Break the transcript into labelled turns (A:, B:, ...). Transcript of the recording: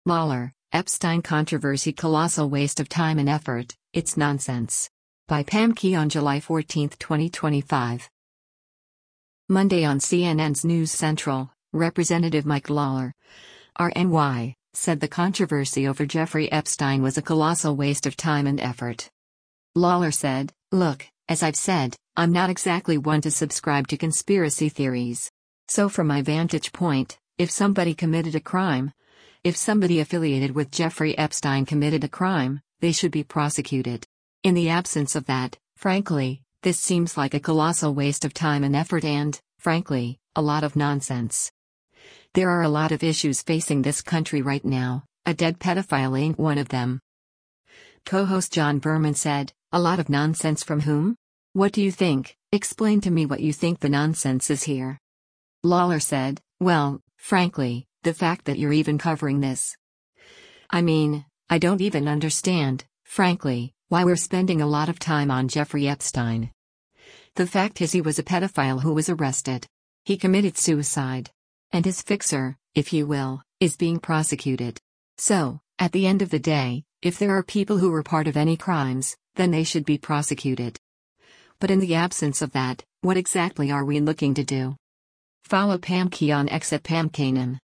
A: Lawler, Epstein controversy colossal waste of time and effort, it's nonsense. By Pam Key on July 14, 2025. Monday on CNN's News Central, Representative Mike Lawler, RNY, said the controversy over Jeffrey Epstein was a colossal waste of time and effort. Lawler said, "Look, as I've said, I'm not exactly one to subscribe to conspiracy theories. So from my vantage point, if somebody committed a crime, if somebody affiliated with Jeffrey Epstein committed a crime, they should be prosecuted. In the absence of that, frankly, this seems like a colossal waste of time and effort and, frankly, a lot of nonsense. There are a lot of issues facing this country right now, a dead pedophile ain't one of them." Co-host John Berman said, "A lot of nonsense from whom? What do you think? Explain to me what you think the nonsense is here." Lawler said, "Well, frankly, the fact that you're even covering this. I mean, I don't even understand, frankly, why we're spending a lot of time on Jeffrey Epstein. The fact is he was a pedophile who was arrested. He committed suicide. And his fixer, if you will, is being prosecuted. So, at the end of the day, if there are people who were part of any crimes, then they should be prosecuted. But in the absence of that, what exactly are we looking to do?" Follow Pam Key on X at Pam Kanan.